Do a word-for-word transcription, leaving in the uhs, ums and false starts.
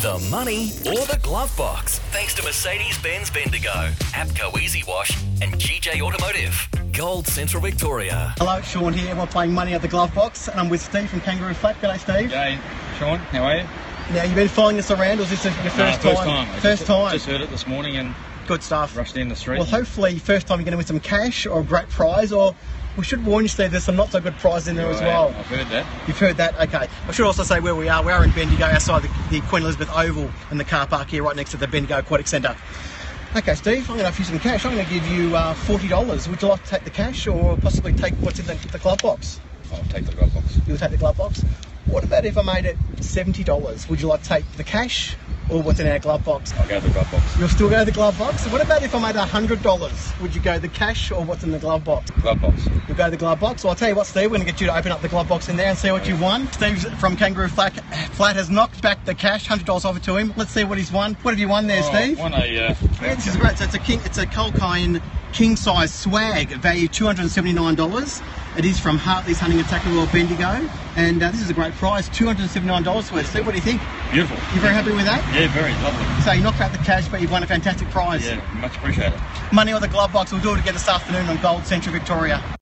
The money or the glove box. Thanks to Mercedes-Benz Bendigo, APCO Easy Wash and G J Automotive. Gold Central Victoria. Hello, it's Sean here. We're playing money at the glove box, and I'm with Steve from Kangaroo Flat. G'day, Steve. G'day, Sean. How are you? Now, you've been following us around, or is this your first no, time? first time. I First just, time. Just heard it this morning and good stuff. rushed in the street. Well, hopefully, first time you're going to win some cash or a great prize, or we should warn you, Steve, there's some not so good prizes in there as well. I've heard that. You've heard that? Okay. I should also say where we are. We are in Bendigo, outside the, the Queen Elizabeth Oval in the car park here, right next to the Bendigo Aquatic Centre. Okay, Steve, I'm going to offer you some cash. I'm going to give you uh, forty dollars. Would you like to take the cash or possibly take what's in the, the glove box? I'll take the glove box. You'll take the glove box? What about if I made it seventy dollars? Would you like to take the cash or what's in our glove box? I'll go to the glove box. You'll still go to the glove box? What about if I made one hundred dollars? Would you go the cash or what's in the glove box? Glove box. You'll go to the glove box. Well, I'll tell you what, Steve, we're going to get you to open up the glove box in there and see what you won. Steve from Kangaroo Flat, Flat has knocked back the cash, one hundred dollars offered to him. Let's see what he's won. What have you won there, Oh, Steve? Won a, uh, Yeah, this is great. So it's a king, it's a Colquine king size swag, valued two hundred seventy-nine dollars. It is from Hartley's Hunting and Tackle World Bendigo, and uh, this is a great prize, two hundred seventy-nine dollars worth. Steve, what do you think? beautiful. You very happy with that? Yeah, very lovely. So you knocked back the cash, but you've won a fantastic prize. Yeah, much appreciated. Money or the glove box. We'll do it again this afternoon on Gold Central Victoria.